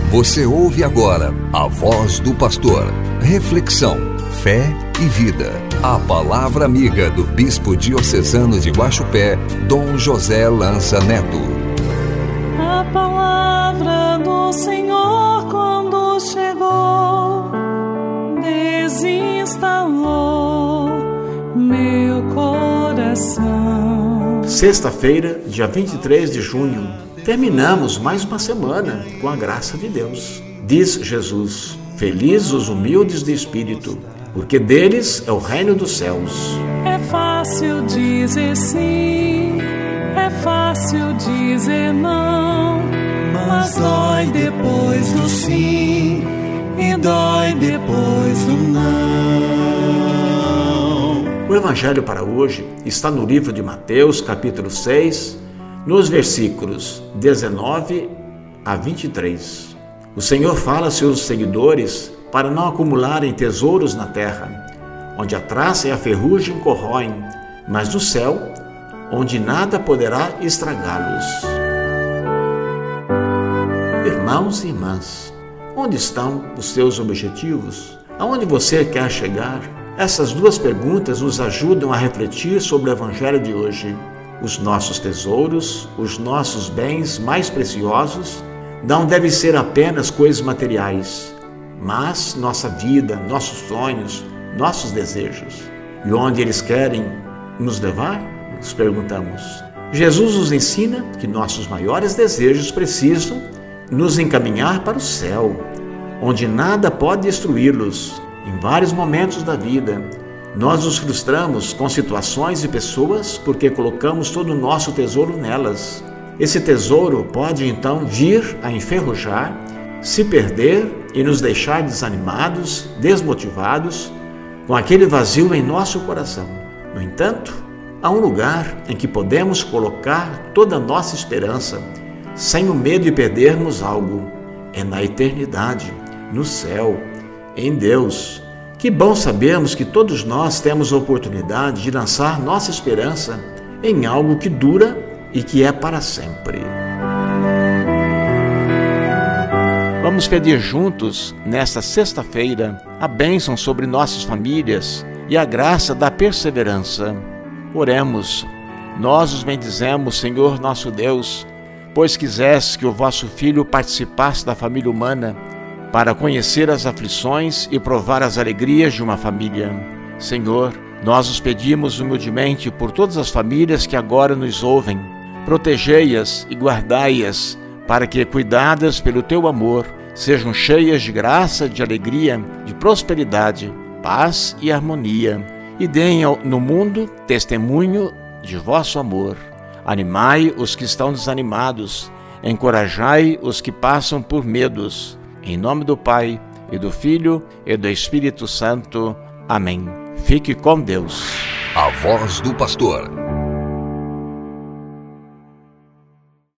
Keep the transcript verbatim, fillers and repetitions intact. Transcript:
Você ouve agora a voz do pastor. Reflexão, fé e vida. A palavra amiga do bispo diocesano de Guaxupé, Dom José Lança Neto. A palavra do Senhor quando chegou, desinstalou meu coração. Sexta-feira, dia vinte e três de junho, terminamos mais uma semana com a graça de Deus. Diz Jesus: felizes os humildes de espírito, porque deles é o reino dos céus. É fácil dizer sim, é fácil dizer não, mas dói depois do sim e dói depois do não. O evangelho para hoje está no livro de Mateus, capítulo seis, nos versículos dezenove a vinte e três. O Senhor fala a seus seguidores para não acumularem tesouros na terra, onde a traça e a ferrugem corroem, mas no céu, onde nada poderá estragá-los. Irmãos e irmãs, onde estão os seus objetivos? Aonde você quer chegar? Essas duas perguntas nos ajudam a refletir sobre o evangelho de hoje. Os nossos tesouros, os nossos bens mais preciosos, não devem ser apenas coisas materiais, mas nossa vida, nossos sonhos, nossos desejos. E onde eles querem nos levar? Nos perguntamos. Jesus nos ensina que nossos maiores desejos precisam nos encaminhar para o céu, onde nada pode destruí-los. Em vários momentos da vida, nós nos frustramos com situações e pessoas porque colocamos todo o nosso tesouro nelas. Esse tesouro pode então vir a enferrujar, se perder e nos deixar desanimados, desmotivados, com aquele vazio em nosso coração. No entanto, há um lugar em que podemos colocar toda a nossa esperança, sem o medo de perdermos algo. É na eternidade, no céu, em Deus. Que bom sabermos que todos nós temos a oportunidade de lançar nossa esperança em algo que dura e que é para sempre. Vamos pedir juntos, nesta sexta-feira, a bênção sobre nossas famílias e a graça da perseverança. Oremos. Nós os bendizemos, Senhor nosso Deus, pois quiseste que o vosso Filho participasse da família humana, para conhecer as aflições e provar as alegrias de uma família. Senhor, nós os pedimos humildemente por todas as famílias que agora nos ouvem. Protegei-as e guardai-as, para que, cuidadas pelo teu amor, sejam cheias de graça, de alegria, de prosperidade, paz e harmonia, e deem no mundo testemunho de vosso amor. Animai os que estão desanimados, encorajai os que passam por medos. Em nome do Pai, e do Filho, e do Espírito Santo. Amém. Fique com Deus. A voz do pastor.